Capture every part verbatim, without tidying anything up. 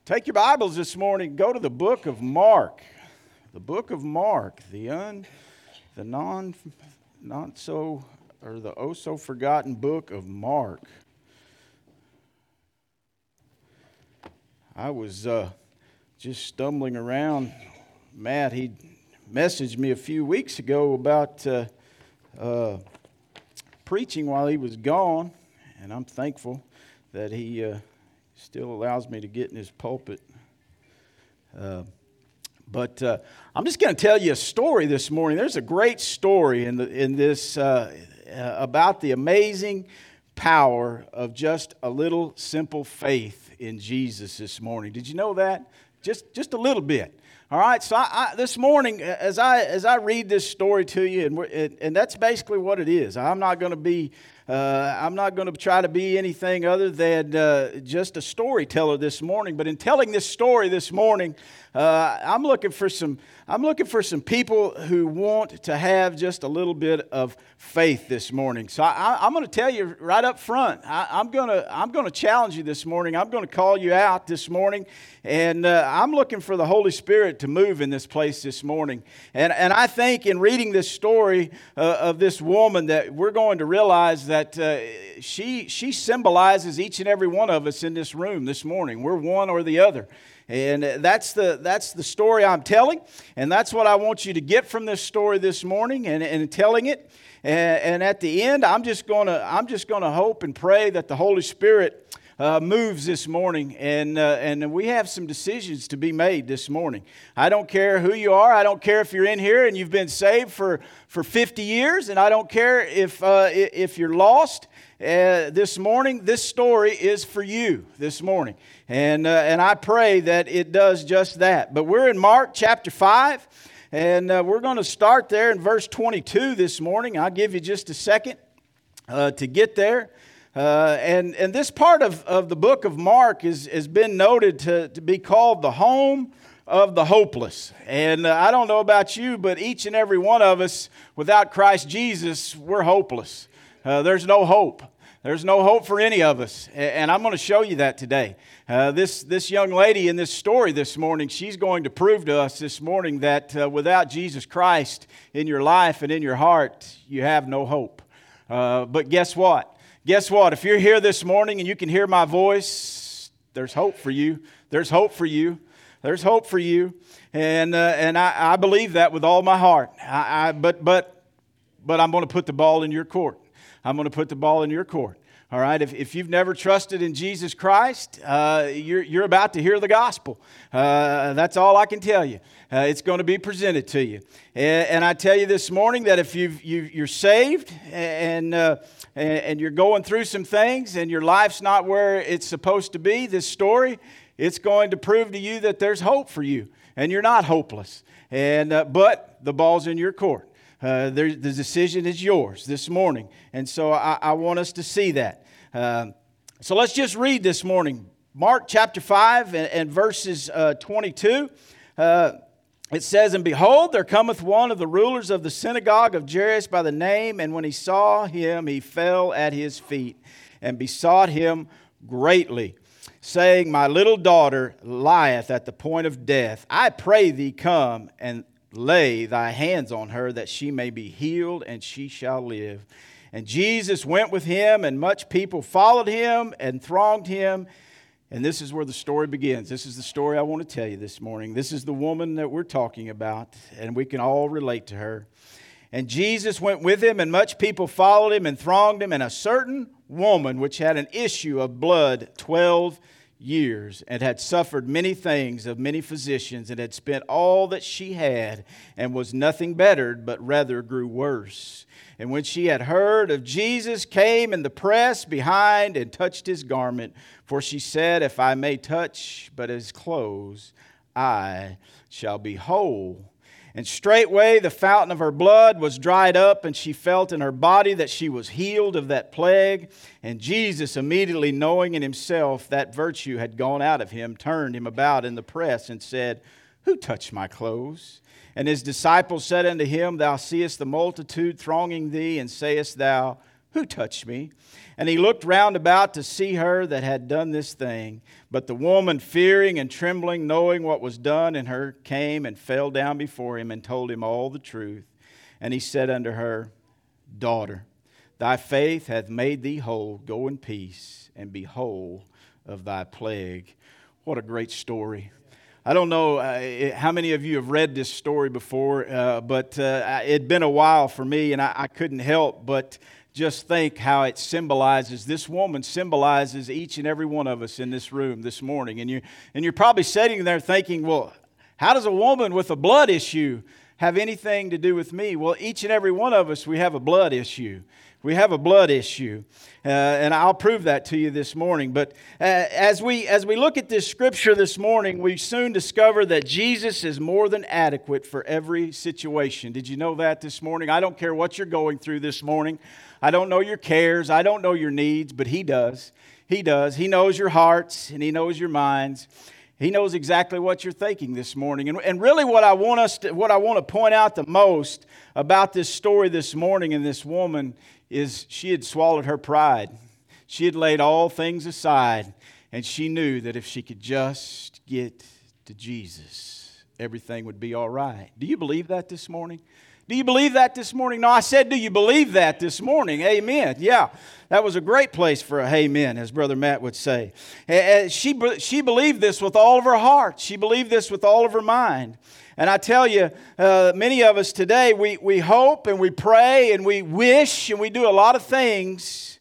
Take your Bibles this morning. Go to the book of Mark. The book of Mark, the un, the non, not so, or the oh so forgotten book of Mark. I was uh, just stumbling around. Matt, he messaged me a few weeks ago about uh, uh, preaching while he was gone, and I'm thankful that he uh, still allows me to get in his pulpit. Uh, but uh, I'm just going to tell you a story this morning. There's a great story in the in this uh, uh, about the amazing power of just a little simple faith in Jesus this morning. Did you know that? Just just a little bit. All right. So I, I, this morning, as I as I read this story to you, and we're, and, and that's basically what it is. I'm not going to be. Uh, I'm not going to try to be anything other than uh, just a storyteller this morning. But in telling this story this morning, uh, I'm looking for some. I'm looking for some people who want to have just a little bit of faith this morning. So I, I'm going to tell you right up front. I, I'm going to. I'm going to challenge you this morning. I'm going to call you out this morning, and uh, I'm looking for the Holy Spirit to move in this place this morning. And and I think in reading this story uh, of this woman that we're going to realize that. That uh, she she symbolizes each and every one of us in this room this morning. We're one or the other. And that's the that's the story I'm telling, and that's what I want you to get from this story this morning and, and telling it. And, and at the end, I'm just gonna I'm just gonna hope and pray that the Holy Spirit Uh, moves this morning, and uh, and we have some decisions to be made this morning. I don't care who you are. I don't care if you're in here and you've been saved for, for fifty years, and I don't care if uh, if you're lost. Uh, this morning, this story is for you this morning, and uh, and I pray that it does just that. But we're in Mark chapter five, and uh, we're going to start there in verse twenty-two this morning. I'll give you just a second uh, to get there. Uh, and, and this part of, of the book of Mark is, has been noted to, to be called the home of the hopeless. And uh, I don't know about you, but each and every one of us, without Christ Jesus, we're hopeless. Uh, there's no hope. There's no hope for any of us. And I'm going to show you that today. Uh, this, this young lady in this story this morning, she's going to prove to us this morning that uh, without Jesus Christ in your life and in your heart, you have no hope. Uh, but guess what? Guess what? If you're here this morning and you can hear my voice, there's hope for you. There's hope for you. There's hope for you. And uh, and I, I believe that with all my heart. I, I, but but but I'm going to put the ball in your court. I'm going to put the ball in your court. All right. If if you've never trusted in Jesus Christ, uh, you're you're about to hear the gospel. Uh, that's all I can tell you. Uh, it's going to be presented to you. And, and I tell you this morning that if you've, you you're saved and uh, and you're going through some things and your life's not where it's supposed to be, this story, it's going to prove to you that there's hope for you and you're not hopeless. And uh, but the ball's in your court. Uh, there, the decision is yours this morning. And so I, I want us to see that. Uh, so let's just read this morning. Mark chapter five and, and verses uh, twenty-two. Uh, it says, "And behold, there cometh one of the rulers of the synagogue of Jairus by the name, and when he saw him, he fell at his feet and besought him greatly, saying, My little daughter lieth at the point of death. I pray thee come and lay thy hands on her, that she may be healed, and she shall live. And Jesus went with him, and much people followed him and thronged him." And this is where the story begins. This is the story I want to tell you this morning. This is the woman that we're talking about, and we can all relate to her. "And Jesus went with him, and much people followed him and thronged him, and a certain woman which had an issue of blood twelve years, and had suffered many things of many physicians, and had spent all that she had, and was nothing bettered, but rather grew worse. And when she had heard of Jesus, came in the press behind, and touched his garment. For she said, If I may touch but his clothes, I shall be whole. And straightway the fountain of her blood was dried up, and she felt in her body that she was healed of that plague. And Jesus, immediately knowing in himself that virtue had gone out of him, turned him about in the press, and said, Who touched my clothes? And his disciples said unto him, Thou seest the multitude thronging thee, and sayest thou, Who touched me? And he looked round about to see her that had done this thing. But the woman, fearing and trembling, knowing what was done in her, came and fell down before him and told him all the truth. And he said unto her, Daughter, thy faith hath made thee whole. Go in peace and be whole of thy plague. What a great story. I don't know uh, how many of you have read this story before, uh, but uh, it'd been a while for me, and I, I couldn't help but just think how it symbolizes, this woman symbolizes each and every one of us in this room this morning. And, you, and you're probably sitting there thinking, well, how does a woman with a blood issue have anything to do with me? Well, each and every one of us, we have a blood issue. We have a blood issue, uh, and I'll prove that to you this morning. But uh, as we as we look at this scripture this morning, we soon discover that Jesus is more than adequate for every situation. Did you know that this morning? I don't care what you're going through this morning. I don't know your cares. I don't know your needs, but He does. He does. He knows your hearts, and He knows your minds. He knows exactly what you're thinking this morning. And, and really what I want us to, what I want to point out the most about this story this morning and this woman is she had swallowed her pride. She had laid all things aside, and she knew that if she could just get to Jesus, everything would be all right. Do you believe that this morning? Do you believe that this morning? No, I said, do you believe that this morning? Amen. Yeah, that was a great place for a amen, as Brother Matt would say. She, she believed this with all of her heart. She believed this with all of her mind. And I tell you, uh, many of us today, we, we hope and we pray and we wish and we do a lot of things,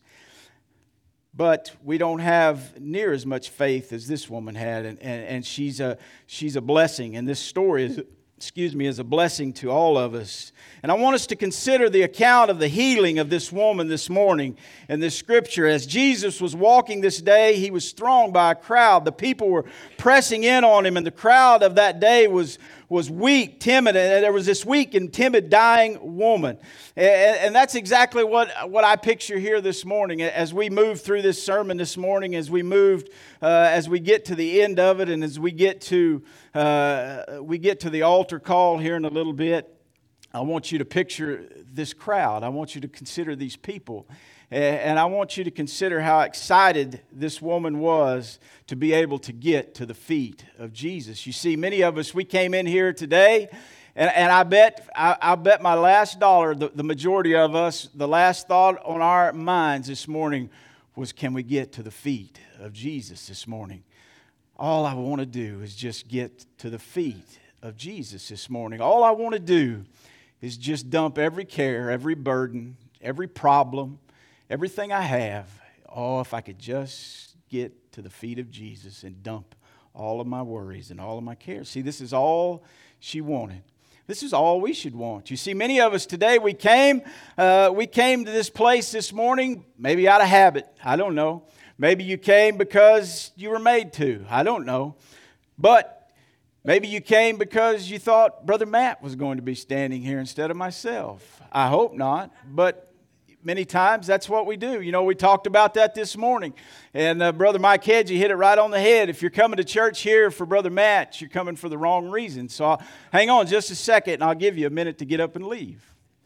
but we don't have near as much faith as this woman had. And, and, and she's a, she's a blessing. And this story is, excuse me, is a blessing to all of us. And I want us to consider the account of the healing of this woman this morning in this scripture. As Jesus was walking this day, He was thronged by a crowd. The people were pressing in on Him, and the crowd of that day was, was weak, timid. And there was this weak and timid, dying woman. And, and that's exactly what, what I picture here this morning. As we move through this sermon this morning, as we moved, uh, as we get to the end of it, and as we get to uh, we get to the altar call here in a little bit, I want you to picture this crowd. I want you to consider these people. And I want you to consider how excited this woman was to be able to get to the feet of Jesus. You see, many of us, we came in here today, and, and I bet I, I bet my last dollar, the, the majority of us, the last thought on our minds this morning was, can we get to the feet of Jesus this morning? All I want to do is just get to the feet of Jesus this morning. All I want to do is just dump every care, every burden, every problem, everything I have. Oh, if I could just get to the feet of Jesus and dump all of my worries and all of my cares. See, this is all she wanted. This is all we should want. You see, many of us today, we came, uh, we came to this place this morning, maybe out of habit. I don't know. Maybe you came because you were made to. I don't know. But maybe you came because you thought Brother Matt was going to be standing here instead of myself. I hope not. But many times that's what we do. You know, we talked about that this morning. And uh, Brother Mike Hedgie hit it right on the head. If you're coming to church here for Brother Matt, you're coming for the wrong reason. So I'll, hang on just a second and I'll give you a minute to get up and leave.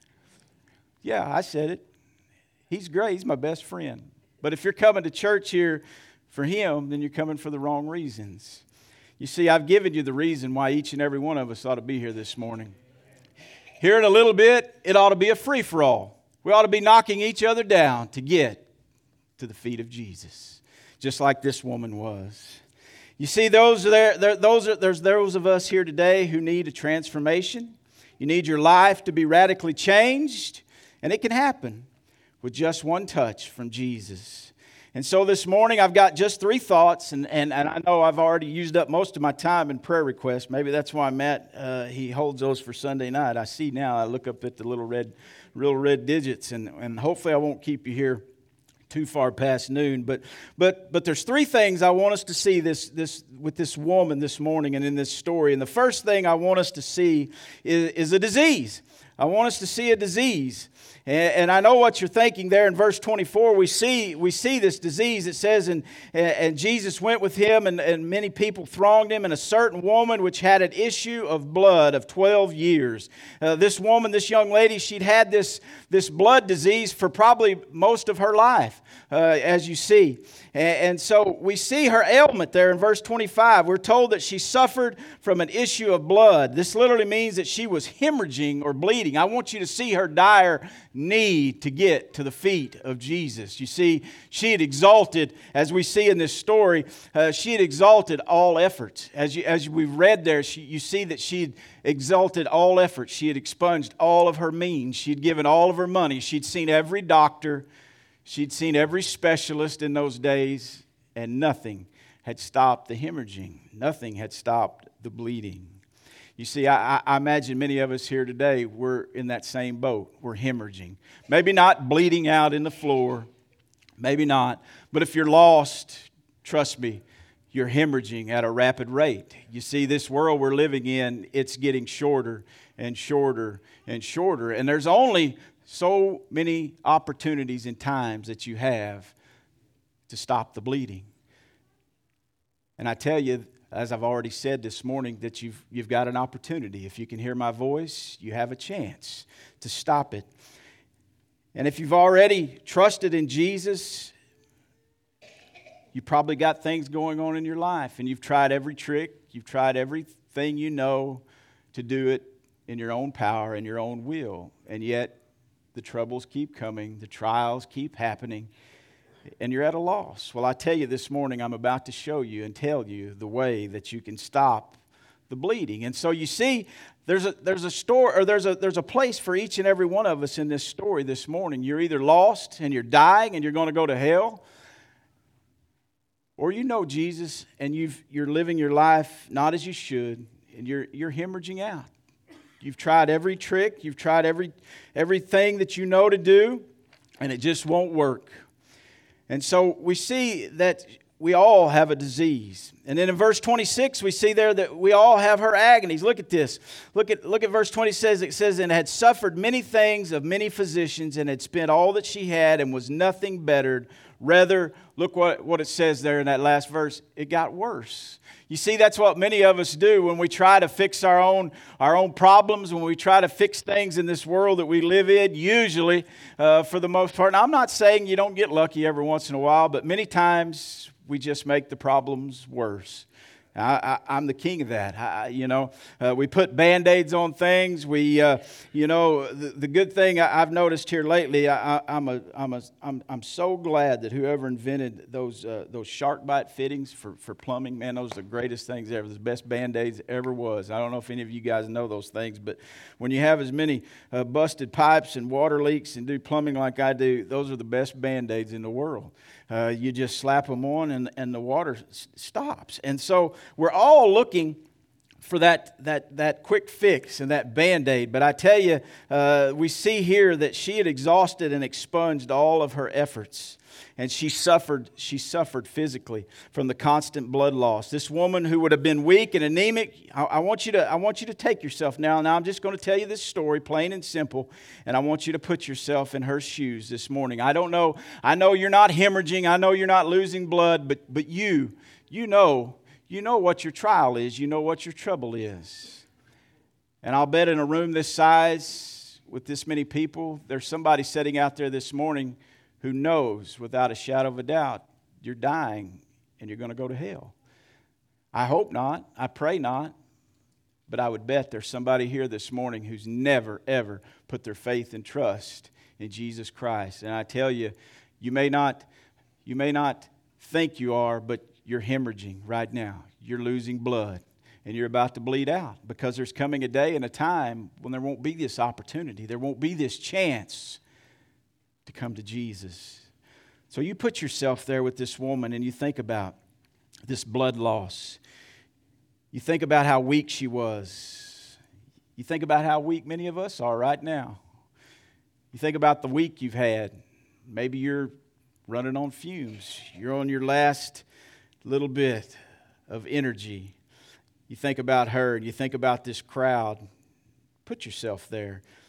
Yeah, I said it. He's great. He's my best friend. But if you're coming to church here for him, then you're coming for the wrong reasons. You see, I've given you the reason why each and every one of us ought to be here this morning. Here in a little bit, it ought to be a free-for-all. We ought to be knocking each other down to get to the feet of Jesus, just like this woman was. You see, those are there, there, those are, there's those of us here today who need a transformation. You need your life to be radically changed, and it can happen with just one touch from Jesus. And so this morning I've got just three thoughts, and, and, and I know I've already used up most of my time in prayer requests. Maybe that's why Matt, uh, he holds those for Sunday night. I see now, I look up at the little red, real red digits, and, and hopefully I won't keep you here too far past noon. But but but there's three things I want us to see this this with this woman this morning and in this story. And the first thing I want us to see is, is a disease. I want us to see a disease. And, and I know what you're thinking there in verse twenty-four. We see we see this disease. It says, and, and Jesus went with him, and, and many people thronged him, and a certain woman which had an issue of blood of twelve years. Uh, this woman, this young lady, she'd had this, this blood disease for probably most of her life, uh, as you see. And, and so we see her ailment there in verse twenty-five. We're told that she suffered from an issue of blood. This literally means that she was hemorrhaging or bleeding. I want you to see her dire need to get to the feet of Jesus. You see, she had exalted, as we see in this story, uh, she had exalted all efforts. As you, as we've read there, she, you see that she had exalted all efforts. She had expunged all of her means. She'd given all of her money. She'd seen every doctor. She'd seen every specialist in those days, and nothing had stopped the hemorrhaging. Nothing had stopped the bleeding. You see, I, I imagine many of us here today, we're in that same boat. We're hemorrhaging. Maybe not bleeding out in the floor. Maybe not. But if you're lost, trust me, you're hemorrhaging at a rapid rate. You see, this world we're living in, it's getting shorter and shorter and shorter. And there's only so many opportunities and times that you have to stop the bleeding. And I tell you, as I've already said this morning, that you've, you've got an opportunity. If you can hear my voice, you have a chance to stop it. And if you've already trusted in Jesus, you probably got things going on in your life, and you've tried every trick, you've tried everything you know to do it in your own power and your own will. And yet, the troubles keep coming, the trials keep happening, and you're at a loss. Well, I tell you this morning, I'm about to show you and tell you the way that you can stop the bleeding. And so you see, there's a there's a store or there's a there's a place for each and every one of us in this story this morning. You're either lost and you're dying and you're going to go to hell, or you know Jesus and you've you're living your life not as you should, and you're you're hemorrhaging out. You've tried every trick, you've tried every everything that you know to do, and it just won't work. And so we see that we all have a disease. And then in verse twenty-six, we see there that we all have her agonies. Look at this. Look at look at verse twenty-six. It says, and had suffered many things of many physicians, and had spent all that she had, and was nothing bettered. Rather, look what, what it says there in that last verse. It got worse. You see, that's what many of us do when we try to fix our own our own problems, when we try to fix things in this world that we live in, usually, uh, for the most part. Now, I'm not saying you don't get lucky every once in a while, but many times we just make the problems worse. I, I, I'm the king of that. I, you know, uh, we put Band-Aids on things. We, uh, you know, the, the good thing I, I've noticed here lately, I, I, I'm a, I'm a, I'm, I'm so glad that whoever invented those, uh, those shark bite fittings for, for plumbing, man, those are the greatest things ever. The best Band-Aids ever was. I don't know if any of you guys know those things, but when you have as many uh, busted pipes and water leaks and do plumbing like I do, those are the best Band-Aids in the world. Uh, you just slap them on and, and the water s- stops. And so we're all looking for that that that quick fix and that Band-Aid. But I tell you, uh, we see here that she had exhausted and expunged all of her efforts. And she suffered, she suffered physically from the constant blood loss. This woman who would have been weak and anemic, I, I want you to, I want you to take yourself now. Now I'm just going to tell you this story, plain and simple, and I want you to put yourself in her shoes this morning. I don't know, I know you're not hemorrhaging, I know you're not losing blood, but but you, you know, you know what your trial is, you know what your trouble is. And I'll bet in a room this size with this many people, there's somebody sitting out there this morning who knows without a shadow of a doubt you're dying and you're going to go to hell. I hope not. I pray not. But I would bet there's somebody here this morning who's never, ever put their faith and trust in Jesus Christ. And I tell you, you may not, you may not think you are, but you're hemorrhaging right now. You're losing blood. And you're about to bleed out because there's coming a day and a time when there won't be this opportunity. There won't be this chance to come to Jesus. So you put yourself there with this woman and you think about this blood loss. You think about how weak she was. You think about how weak many of us are right now. You think about the week you've had. Maybe you're running on fumes. You're on your last little bit of energy. You think about her and you think about this crowd. Put yourself there.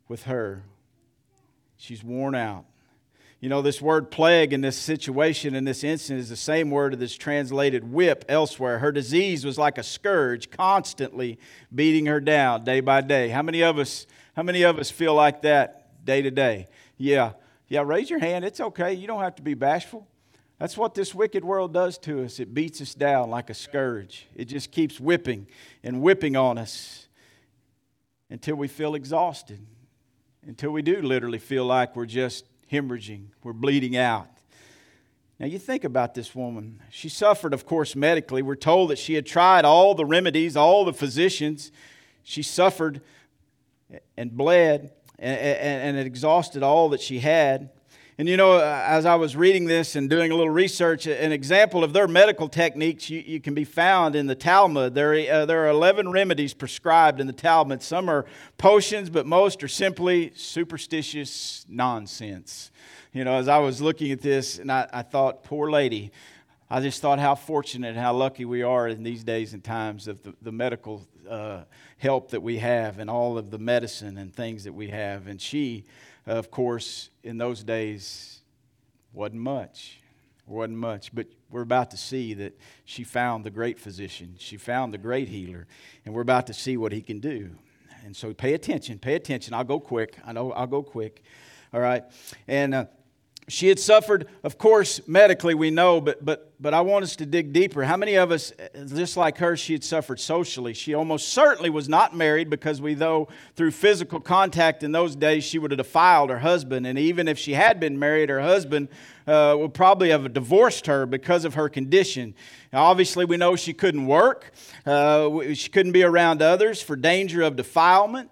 with her. She's worn out. You know, this word plague in this situation, in this instance, is the same word that's translated whip elsewhere. Her disease was like a scourge, constantly beating her down day by day. How many of us, how many of us feel like that day to day? Yeah. Yeah, raise your hand. It's okay. You don't have to be bashful. That's what this wicked world does to us. It beats us down like a scourge. It just keeps whipping and whipping on us until we feel exhausted, until we do literally feel like we're just hemorrhaging, we're bleeding out. Now you think about this woman. She suffered, of course, medically. We're told that she had tried all the remedies, all the physicians. She suffered and bled and, and, and it exhausted all that she had. And you know, as I was reading this and doing a little research, an example of their medical techniques you, you can be found in the Talmud. There, uh, there are eleven remedies prescribed in the Talmud. Some are potions, but most are simply superstitious nonsense. You know, as I was looking at this, and I, I thought, poor lady, I just thought how fortunate and how lucky we are in these days and times of the, the medical uh, help that we have and all of the medicine and things that we have. And she, of course, in those days, wasn't much. Wasn't much. But we're about to see that she found the great physician. She found the great healer. And we're about to see what he can do. And so pay attention. Pay attention. I'll go quick. I know I'll go quick. All right. And uh, she had suffered, of course, medically, we know, but but but I want us to dig deeper. How many of us, just like her, she had suffered socially? She almost certainly was not married because we know through physical contact in those days she would have defiled her husband. And even if she had been married, her husband uh, would probably have divorced her because of her condition. Now, obviously, we know she couldn't work. Uh, she couldn't be around others for danger of defilement.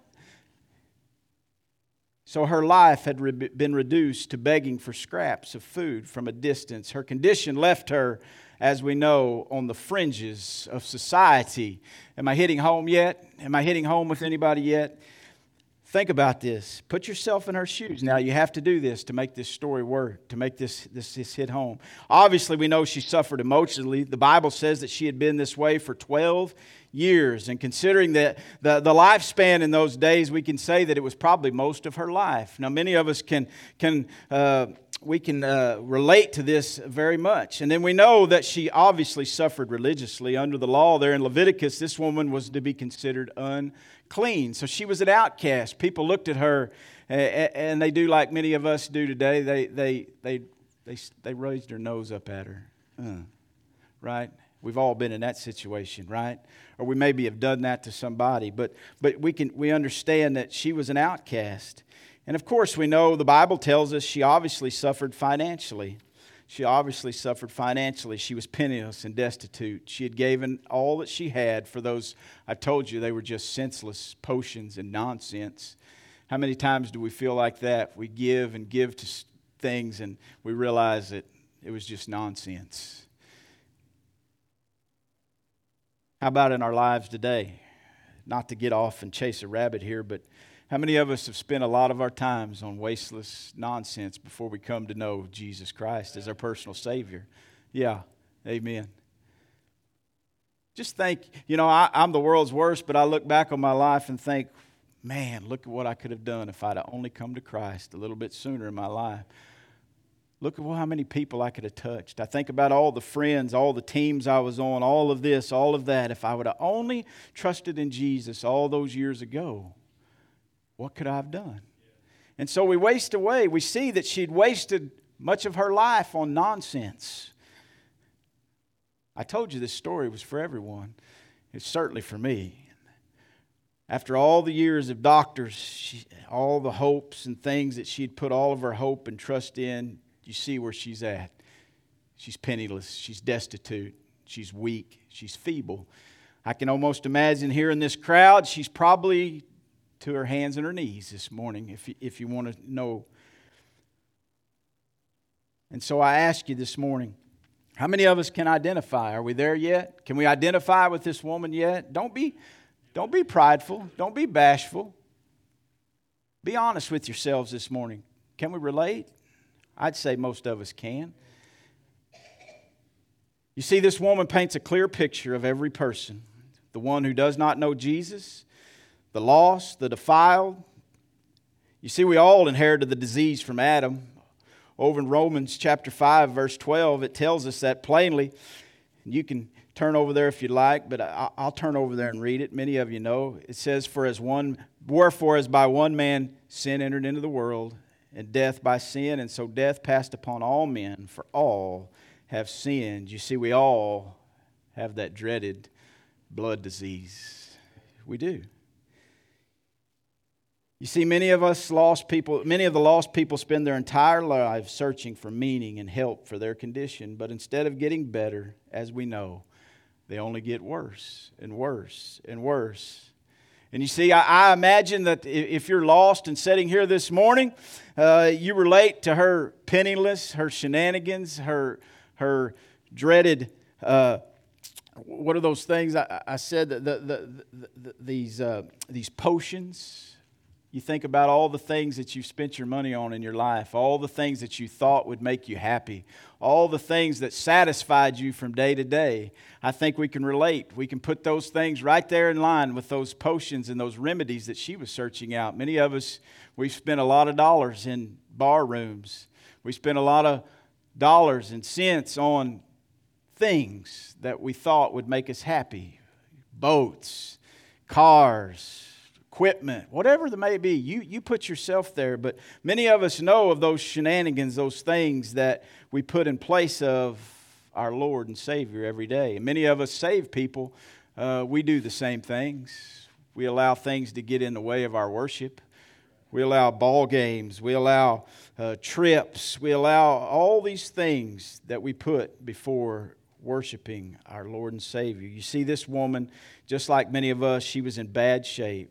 So her life had re- been reduced to begging for scraps of food from a distance. Her condition left her, as we know, on the fringes of society. Am I hitting home yet? Am I hitting home with anybody yet? Think about this. Put yourself in her shoes. Now, you have to do this to make this story work, to make this, this, this hit home. Obviously, we know she suffered emotionally. The Bible says that she had been this way for twelve years. And considering that the, the lifespan in those days, we can say that it was probably most of her life. Now, many of us can, can uh, we can uh, relate to this very much. And then we know that she obviously suffered religiously. Under the law there in Leviticus, this woman was to be considered unclean. So she was an outcast. People looked at her, and they do like many of us do today. They they they they they raised their nose up at her, uh, right? We've all been in that situation, right? Or we maybe have done that to somebody. But but we can we understand that she was an outcast. And of course, we know the Bible tells us she obviously suffered financially. She obviously suffered financially. She was penniless and destitute. She had given all that she had for those, I told you, they were just senseless potions and nonsense. How many times do we feel like that? We give and give to things and we realize that it was just nonsense. How about in our lives today? Not to get off and chase a rabbit here, but how many of us have spent a lot of our times on wasteless nonsense before we come to know Jesus Christ as our personal Savior? Yeah, amen. Just think, you know, I, I'm the world's worst, but I look back on my life and think, man, look at what I could have done if I'd only come to Christ a little bit sooner in my life. Look at how many people I could have touched. I think about all the friends, all the teams I was on, all of this, all of that. If I would have only trusted in Jesus all those years ago, what could I have done? And so we waste away. We see that she'd wasted much of her life on nonsense. I told you this story was for everyone. It's certainly for me. After all the years of doctors, she, all the hopes and things that she'd put all of her hope and trust in, you see where she's at. She's penniless. She's destitute. She's weak. She's feeble. I can almost imagine here in this crowd, she's probably to her hands and her knees this morning, if you, if you want to know. And so I ask you this morning, how many of us can identify? Are we there yet? Can we identify with this woman yet? Don't be, don't be prideful. Don't be bashful. Be honest with yourselves this morning. Can we relate? I'd say most of us can. You see, this woman paints a clear picture of every person. The one who does not know Jesus, the lost, the defiled. You see, we all inherited the disease from Adam. Over in Romans chapter five, verse twelve, it tells us that plainly. You can turn over there if you like, but I'll turn over there and read it. Many of you know. It says, For as one, wherefore as by one man sin entered into the world, and death by sin, and so death passed upon all men, for all have sinned. You see, we all have that dreaded blood disease. We do. You see, many of us lost people, many of the lost people spend their entire lives searching for meaning and help for their condition. But instead of getting better, as we know, they only get worse and worse and worse. And you see, I, I imagine that if you're lost and sitting here this morning, uh, you relate to her penniless, her shenanigans, her her dreaded, uh, what are those things I, I said, the, the, the, the, these uh, these potions. You think about all the things that you've spent your money on in your life, all the things that you thought would make you happy, all the things that satisfied you from day to day. I think we can relate. We can put those things right there in line with those potions and those remedies that she was searching out. Many of us, we've spent a lot of dollars in bar rooms. We spent a lot of dollars and cents on things that we thought would make us happy. Boats, cars, equipment, whatever it may be, you, you put yourself there. But many of us know of those shenanigans, those things that we put in place of our Lord and Savior every day. And many of us saved people, uh, we do the same things. We allow things to get in the way of our worship. We allow ball games. We allow uh, trips. We allow all these things that we put before worshiping our Lord and Savior. You see, this woman, just like many of us, she was in bad shape.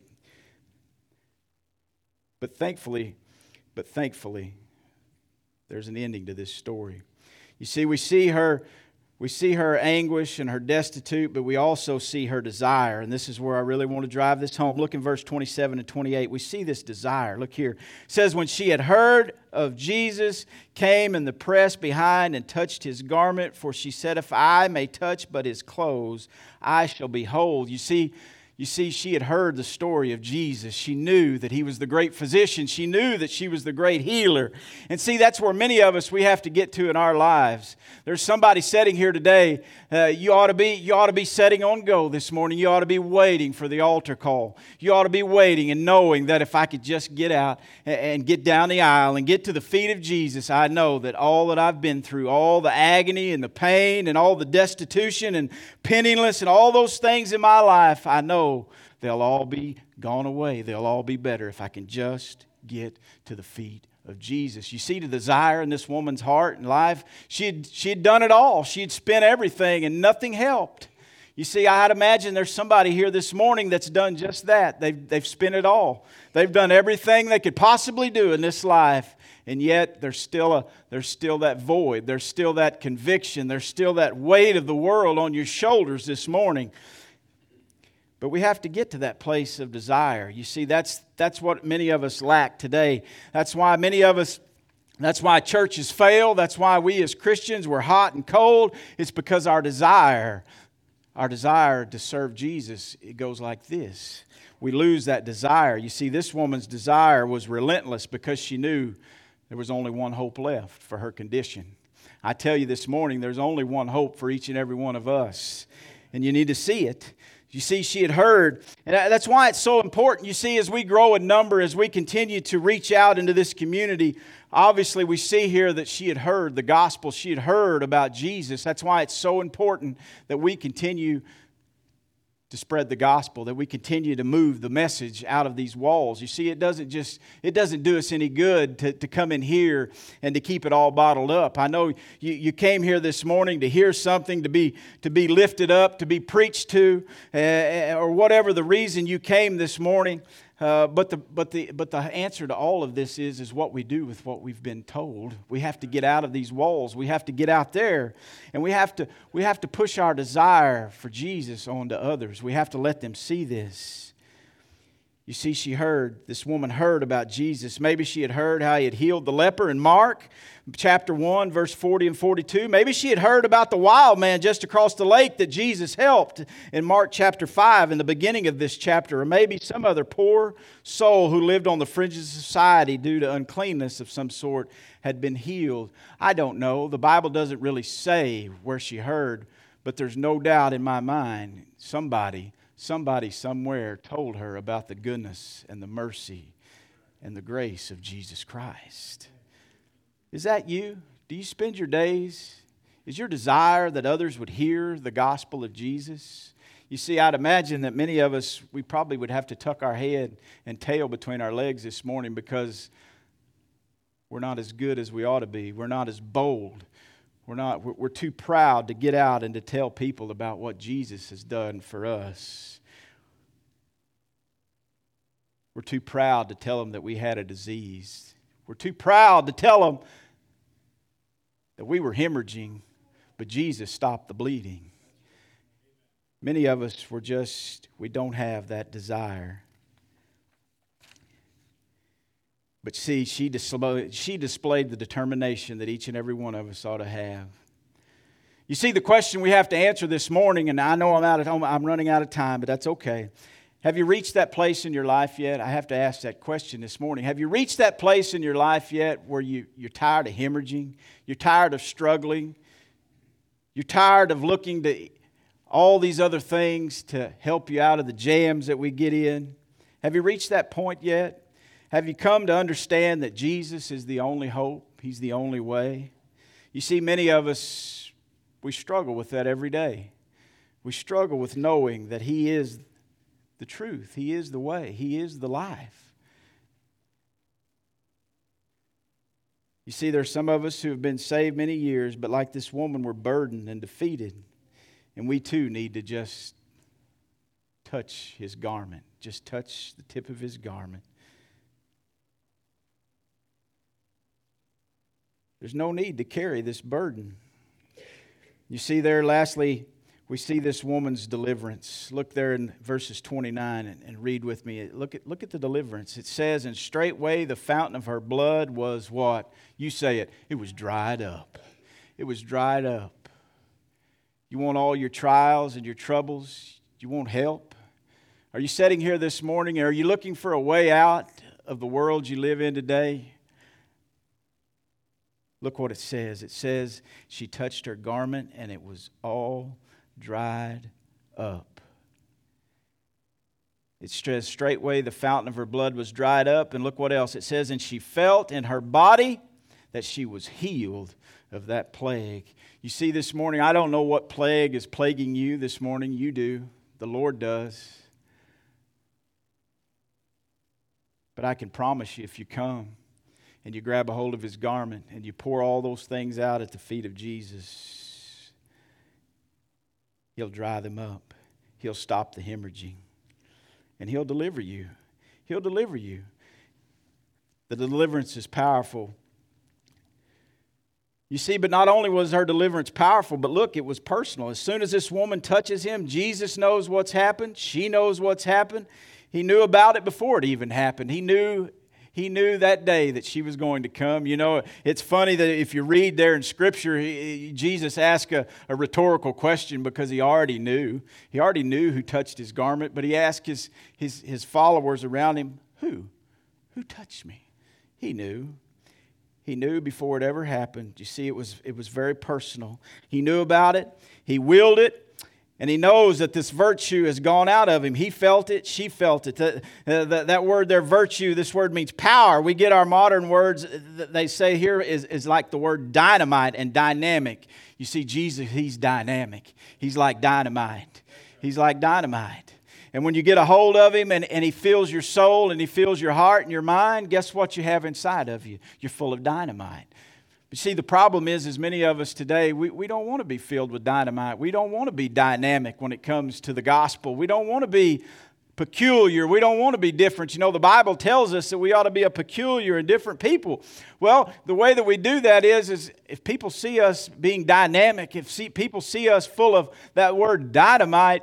But thankfully, but thankfully, there's an ending to this story. You see, we see her, we see her anguish and her destitute, but we also see her desire. And this is where I really want to drive this home. Look in verse twenty-seven and twenty-eight. We see this desire. Look here. It says, when she had heard of Jesus, came in the press behind and touched his garment. For she said, if I may touch but his clothes, I shall be whole. You see, You see, she had heard the story of Jesus. She knew that He was the great physician. She knew that she was the great healer. And see, that's where many of us, we have to get to in our lives. There's somebody sitting here today. Uh, you ought to be, you ought to be setting on go this morning. You ought to be waiting for the altar call. You ought to be waiting and knowing that if I could just get out and, and get down the aisle and get to the feet of Jesus, I know that all that I've been through, all the agony and the pain and all the destitution and penniless and all those things in my life, I know they'll all be gone away. They'll all be better if I can just get to the feet of Jesus. You see the desire in this woman's heart and life. She had, she had done it all. She had spent everything and nothing helped. You see, I'd imagine there's somebody here this morning that's done just that. They've, they've spent it all. They've done everything they could possibly do in this life. And yet there's still a there's still that void. There's still that conviction. There's still that weight of the world on your shoulders this morning. But we have to get to that place of desire. You see, that's that's what many of us lack today. That's why many of us, that's why churches fail. That's why we as Christians, we're hot and cold. It's because our desire, our desire to serve Jesus, it goes like this. We lose that desire. You see, this woman's desire was relentless because she knew there was only one hope left for her condition. I tell you this morning, there's only one hope for each and every one of us. And you need to see it. You see, she had heard, and that's why it's so important. You see, as we grow in number, as we continue to reach out into this community, obviously we see here that she had heard the gospel. She had heard about Jesus. That's why it's so important that we continue to spread the gospel, that we continue to move the message out of these walls. You see, it doesn't just, it doesn't do us any good to, to come in here and to keep it all bottled up. I know you, you came here this morning to hear something, to be to be lifted up, to be preached to, uh, or whatever the reason you came this morning. Uh, but the but the but the answer to all of this is is what we do with what we've been told. We have to get out of these walls. We have to get out there, and we have to we have to push our desire for Jesus onto others. We have to let them see this. You see, she heard, this woman heard about Jesus. Maybe she had heard how he had healed the leper in Mark chapter one, verse forty and forty-two. Maybe she had heard about the wild man just across the lake that Jesus helped in Mark chapter five in the beginning of this chapter. Or maybe some other poor soul who lived on the fringes of society due to uncleanness of some sort had been healed. I don't know. The Bible doesn't really say where she heard, but there's no doubt in my mind somebody Somebody somewhere told her about the goodness and the mercy and the grace of Jesus Christ. Is that you? Do you spend your days? Is your desire that others would hear the gospel of Jesus? You see, I'd imagine that many of us, we probably would have to tuck our head and tail between our legs this morning because we're not as good as we ought to be. We're not as bold. We're not, we're too proud to get out and to tell people about what Jesus has done for us. We're too proud to tell them that we had a disease. We're too proud to tell them that we were hemorrhaging, but Jesus stopped the bleeding. Many of us were just, we don't have that desire. But see, she displayed, she displayed the determination that each and every one of us ought to have. You see, the question we have to answer this morning, and I know I'm out of home, I'm running out of time, but that's okay. Have you reached that place in your life yet? I have to ask that question this morning. Have you reached that place in your life yet where you, you're tired of hemorrhaging? You're tired of struggling? You're tired of looking to all these other things to help you out of the jams that we get in? Have you reached that point yet? Have you come to understand that Jesus is the only hope? He's the only way? You see, many of us, we struggle with that every day. We struggle with knowing that He is the truth. He is the way. He is the life. You see, there's some of us who have been saved many years, but like this woman, we're burdened and defeated. And we too need to just touch His garment. Just touch the tip of His garment. There's no need to carry this burden. You see there, lastly, we see this woman's deliverance. Look there in verses twenty-nine and, and read with me. Look at, look at the deliverance. It says, and straightway the fountain of her blood was what? You say it. It was dried up. It was dried up. You want all your trials and your troubles? You want help? Are you sitting here this morning and are you looking for a way out of the world you live in today? Look what it says. It says, she touched her garment and it was all dried up. It says, straightway the fountain of her blood was dried up. And look what else. It says, and she felt in her body that she was healed of that plague. You see this morning, I don't know what plague is plaguing you this morning. You do. The Lord does. But I can promise you, if you come and you grab a hold of His garment and you pour all those things out at the feet of Jesus, He'll dry them up. He'll stop the hemorrhaging. And He'll deliver you. He'll deliver you. The deliverance is powerful. You see, but not only was her deliverance powerful, but look, it was personal. As soon as this woman touches Him, Jesus knows what's happened. She knows what's happened. He knew about it before it even happened. He knew He knew that day that she was going to come. You know, it's funny that if you read there in Scripture, he, Jesus asked a, a rhetorical question because He already knew. He already knew who touched His garment, but He asked His, his, his followers around Him, who? Who touched me? He knew. He knew before it ever happened. You see, it was, it was very personal. He knew about it. He willed it. And He knows that this virtue has gone out of Him. He felt it. She felt it. That, uh, that, that word there, virtue, this word means power. We get our modern words that they say here is, is like the word dynamite and dynamic. You see, Jesus, He's dynamic. He's like dynamite. He's like dynamite. And when you get a hold of Him and, and He fills your soul and He fills your heart and your mind, guess what you have inside of you? You're full of dynamite. You see, the problem is, as many of us today, we, we don't want to be filled with dynamite. We don't want to be dynamic when it comes to the gospel. We don't want to be peculiar. We don't want to be different. You know, the Bible tells us that we ought to be a peculiar and different people. Well, the way that we do that is, is if people see us being dynamic, if see, people see us full of that word dynamite,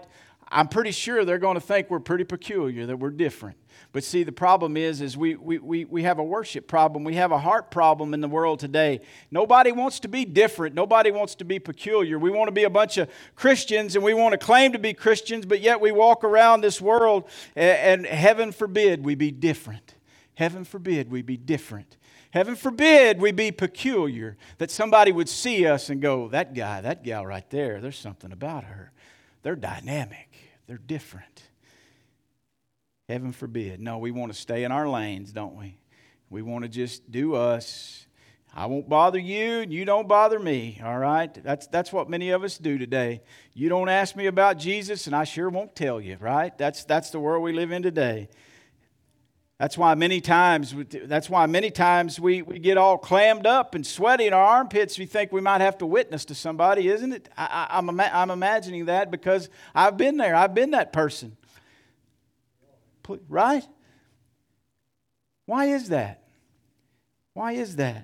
I'm pretty sure they're going to think we're pretty peculiar, that we're different. But see, the problem is, is we, we, we, we have a worship problem. We have a heart problem in the world today. Nobody wants to be different. Nobody wants to be peculiar. We want to be a bunch of Christians, and we want to claim to be Christians, but yet we walk around this world, and, and heaven forbid we be different. Heaven forbid we be different. Heaven forbid we be peculiar, that somebody would see us and go, that guy, that gal right there, there's something about her. They're dynamic. They're different. Heaven forbid. No, we want to stay in our lanes, don't we? We want to just do us. I won't bother you, and you don't bother me, all right? That's, that's what many of us do today. You don't ask me about Jesus, and I sure won't tell you, right? That's, that's the world we live in today. That's why many times, that's why many times we, we get all clammed up and sweaty in our armpits. We think we might have to witness to somebody, isn't it? I, I, I'm, I'm imagining that because I've been there. I've been that person. Right? Why is that? Why is that?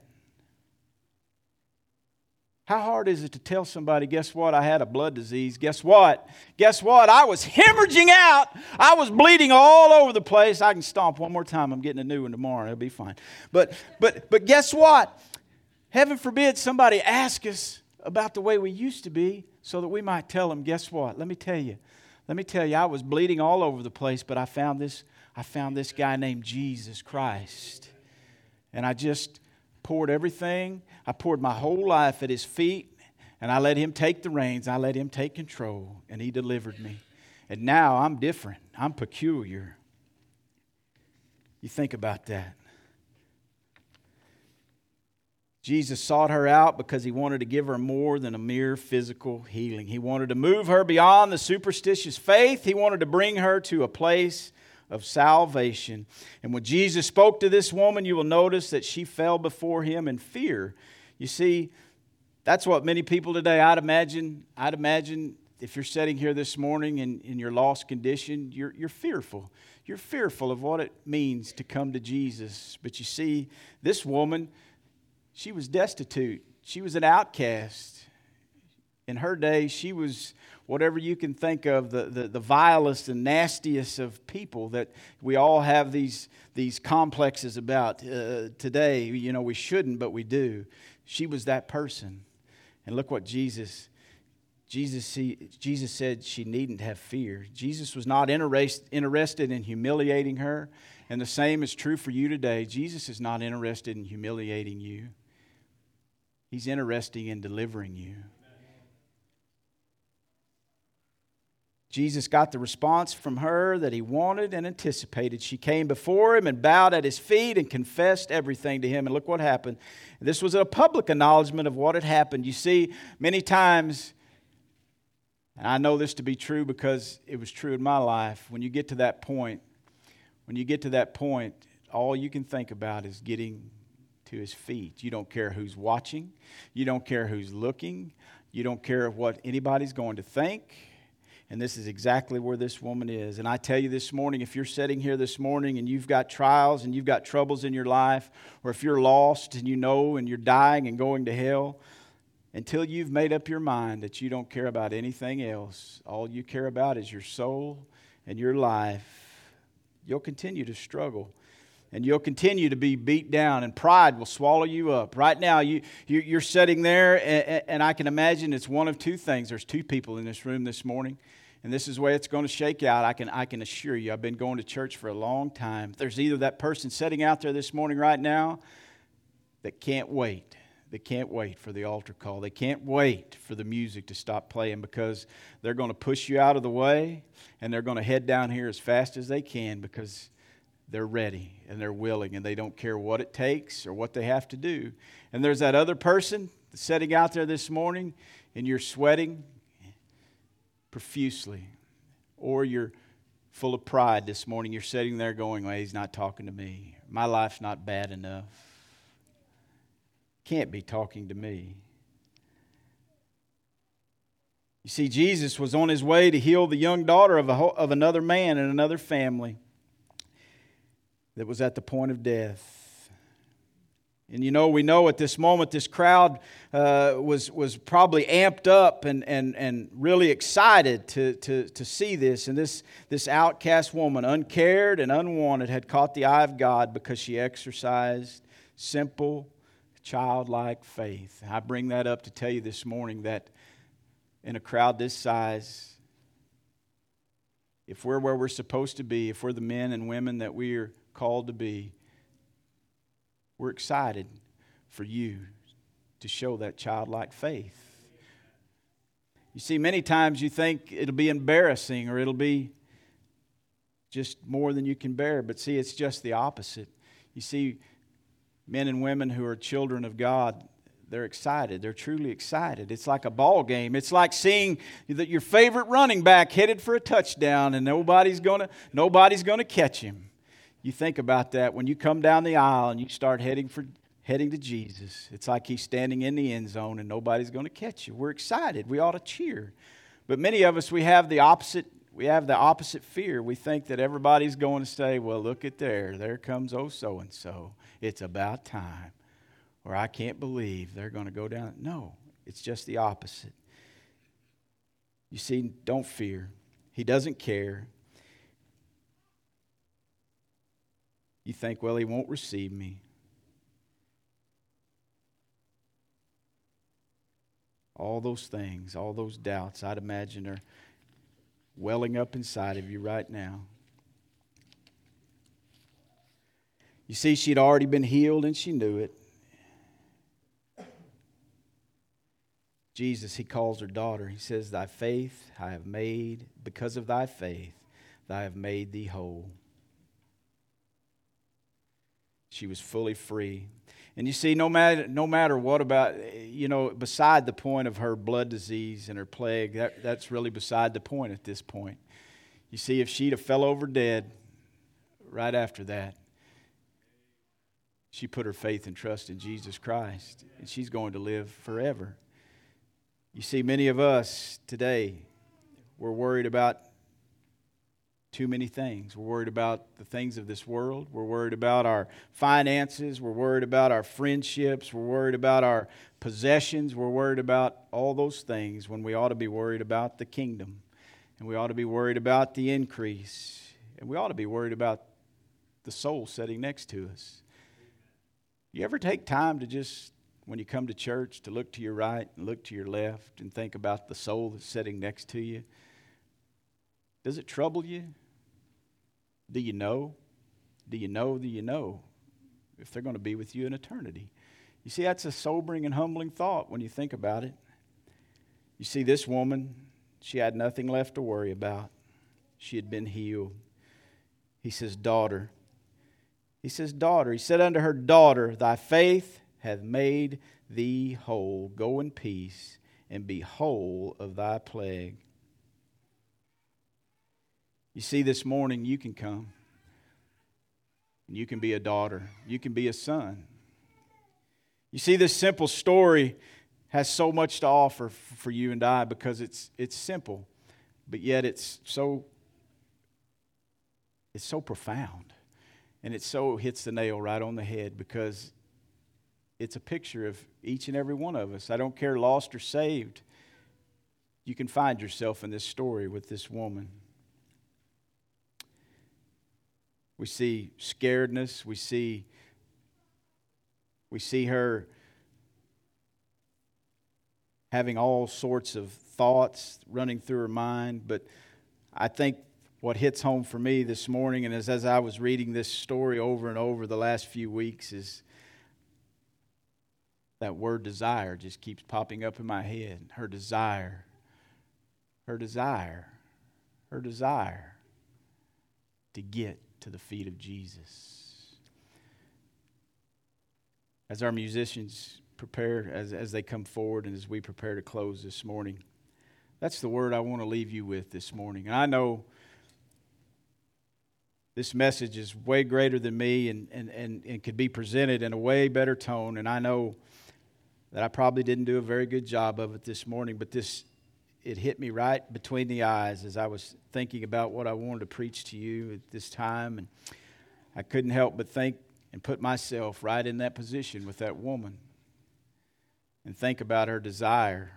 How hard is it to tell somebody, guess what, I had a blood disease. Guess what? Guess what? I was hemorrhaging out. I was bleeding all over the place. I can stomp one more time. I'm getting a new one tomorrow. It'll be fine. But but but guess what? Heaven forbid somebody ask us about the way we used to be so that we might tell them, guess what? Let me tell you. Let me tell you, I was bleeding all over the place, but I found this, I found this guy named Jesus Christ. And I just poured everything. I poured my whole life at His feet, and I let Him take the reins. I let Him take control, and He delivered me. And now I'm different. I'm peculiar. You think about that. Jesus sought her out because He wanted to give her more than a mere physical healing. He wanted to move her beyond the superstitious faith. He wanted to bring her to a place of salvation. And when Jesus spoke to this woman, you will notice that she fell before Him in fear. You see, that's what many people today, I'd imagine, I'd imagine if you're sitting here this morning in, in your lost condition, you're, you're fearful. You're fearful of what it means to come to Jesus. But you see, this woman, she was destitute. She was an outcast. In her day, she was whatever you can think of, the, the, the vilest and nastiest of people that we all have these, these complexes about uh, today. You know, we shouldn't, but we do. She was that person. And look what Jesus, Jesus, he, Jesus said she needn't have fear. Jesus was not interest, interested in humiliating her. And the same is true for you today. Jesus is not interested in humiliating you. He's interested in delivering you. Jesus got the response from her that He wanted and anticipated. She came before Him and bowed at His feet and confessed everything to Him. And look what happened. This was a public acknowledgement of what had happened. You see, many times, and I know this to be true because it was true in my life, when you get to that point, when you get to that point, all you can think about is getting to His feet. You don't care who's watching. You don't care who's looking. You don't care what anybody's going to think. And this is exactly where this woman is. And I tell you this morning, if you're sitting here this morning and you've got trials and you've got troubles in your life, or if you're lost and you know and you're dying and going to hell, until you've made up your mind that you don't care about anything else, all you care about is your soul and your life, you'll continue to struggle. And you'll continue to be beat down, and pride will swallow you up. Right now, you, you, you're sitting there, and, and I can imagine it's one of two things. There's two people in this room this morning, and this is the way it's going to shake out. I can, I can assure you, I've been going to church for a long time. There's either that person sitting out there this morning right now that can't wait. They can't wait for the altar call. They can't wait for the music to stop playing because they're going to push you out of the way, and they're going to head down here as fast as they can because they're ready and they're willing and they don't care what it takes or what they have to do. And there's that other person sitting out there this morning and you're sweating profusely, or you're full of pride this morning. You're sitting there going, well, he's not talking to me. My life's not bad enough. Can't be talking to me. You see, Jesus was on His way to heal the young daughter of, a, of another man in another family that was at the point of death. And you know, we know at this moment this crowd uh, was was probably amped up and and and really excited to to to see this. And this this outcast woman, uncared and unwanted, had caught the eye of God because she exercised simple, childlike faith. I bring that up to tell you this morning that in a crowd this size, if we're where we're supposed to be, if we're the men and women that we are called to be, we're excited for you to show that childlike faith. You see, many times you think it'll be embarrassing or it'll be just more than you can bear. But see, it's just the opposite. You see, men and women who are children of God, they're excited. They're truly excited. It's like a ball game. It's like seeing that your favorite running back headed for a touchdown and nobody's gonna nobody's gonna catch him. You think about that when you come down the aisle and you start heading for heading to Jesus. It's like he's standing in the end zone and nobody's going to catch you. We're excited. We ought to cheer. But many of us, we have the opposite. We have the opposite fear. We think that everybody's going to say, "Well, look at there. There comes oh so and so. It's about time." Or I can't believe they're going to go down. No, it's just the opposite. You see, don't fear. He doesn't care. You think, well, he won't receive me. All those things, all those doubts, I'd imagine are welling up inside of you right now. You see, she'd already been healed and she knew it. Jesus, he calls her daughter. He says, "Thy faith I have made, because of thy faith, I have made thee whole." She was fully free. And you see, no matter no matter what about, you know, beside the point of her blood disease and her plague, that, that's really beside the point at this point. You see, if she'd have fell over dead right after that, she put her faith and trust in Jesus Christ, and she's going to live forever. You see, many of us today, we're worried about too many things. We're worried about the things of this world. We're worried about our finances. We're worried about our friendships. We're worried about our possessions. We're worried about all those things when we ought to be worried about the kingdom. And we ought to be worried about the increase. And we ought to be worried about the soul sitting next to us. You ever take time to just, when you come to church, to look to your right and look to your left and think about the soul that's sitting next to you? Does it trouble you? Do you know? Do you know? Do you know if they're going to be with you in eternity? You see, that's a sobering and humbling thought when you think about it. You see, this woman, she had nothing left to worry about. She had been healed. He says, "Daughter." He says, "Daughter." He said unto her, "Daughter, thy faith hath made thee whole. Go in peace and be whole of thy plague." You see, this morning you can come. You can be a daughter. You can be a son. You see, this simple story has so much to offer for you and I because it's it's simple, but yet it's so it's so profound, and it so hits the nail right on the head because it's a picture of each and every one of us. I don't care, lost or saved. You can find yourself in this story with this woman. We see scaredness. We see, we see her having all sorts of thoughts running through her mind. But I think what hits home for me this morning, and as, as I was reading this story over and over the last few weeks, is that word desire just keeps popping up in my head. Her desire. Her desire. Her desire to get to the feet of Jesus. As our musicians prepare, as, as they come forward and as we prepare to close this morning, that's the word I want to leave you with this morning. And I know this message is way greater than me and, and, and, and could be presented in a way better tone. And I know that I probably didn't do a very good job of it this morning, but this it hit me right between the eyes as I was thinking about what I wanted to preach to you at this time. And I couldn't help but think and put myself right in that position with that woman and think about her desire.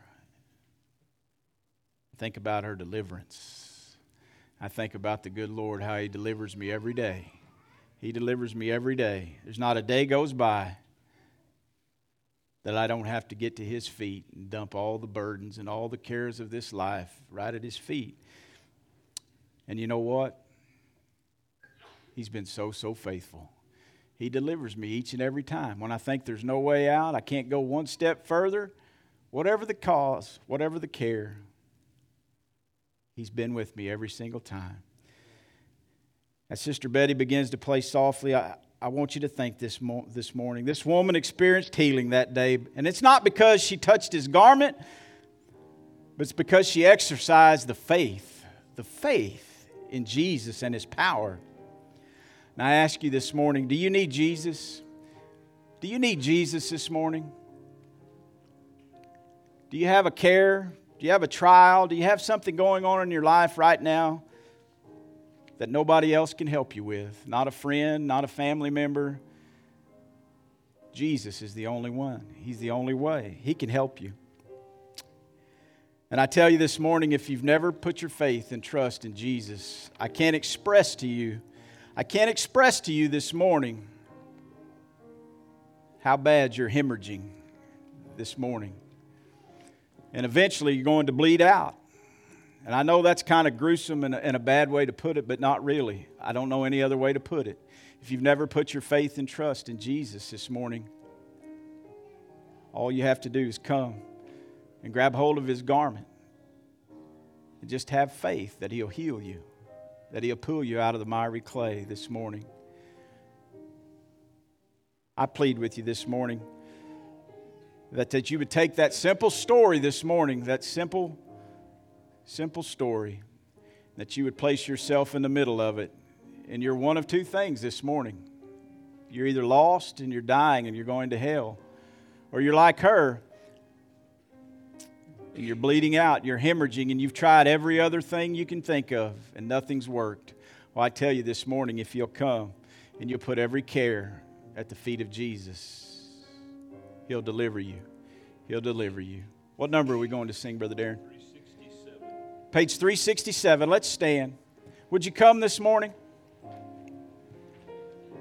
Think about her deliverance. I think about the good Lord, how He delivers me every day. He delivers me every day. There's not a day goes by that I don't have to get to His feet and dump all the burdens and all the cares of this life right at His feet. And you know what? He's been so, so faithful. He delivers me each and every time. When I think there's no way out, I can't go one step further, whatever the cause, whatever the care, He's been with me every single time. As Sister Betty begins to play softly, I, I want you to think this, mo- this morning. This woman experienced healing that day. And it's not because she touched His garment, but it's because she exercised the faith, the faith in Jesus and His power. And I ask you this morning, do you need Jesus? Do you need Jesus this morning? Do you have a care? Do you have a trial? Do you have something going on in your life right now that nobody else can help you with? Not a friend, not a family member. Jesus is the only one. He's the only way. He can help you. And I tell you this morning, if you've never put your faith and trust in Jesus, I can't express to you, I can't express to you this morning how bad you're hemorrhaging this morning. And eventually you're going to bleed out. And I know that's kind of gruesome and a, and a bad way to put it, but not really. I don't know any other way to put it. If you've never put your faith and trust in Jesus this morning, all you have to do is come and grab hold of His garment and just have faith that He'll heal you, that He'll pull you out of the miry clay this morning. I plead with you this morning that, that you would take that simple story this morning, that simple, simple story, that you would place yourself in the middle of it. And you're one of two things this morning. You're either lost and you're dying and you're going to hell, or you're like her and you're bleeding out, you're hemorrhaging, and you've tried every other thing you can think of and nothing's worked. Well, I tell you this morning, if you'll come and you'll put every care at the feet of Jesus, He'll deliver you. He'll deliver you. What number are we going to sing, Brother Darren? three sixty-seven. Page three sixty-seven. Let's stand. Would you come this morning?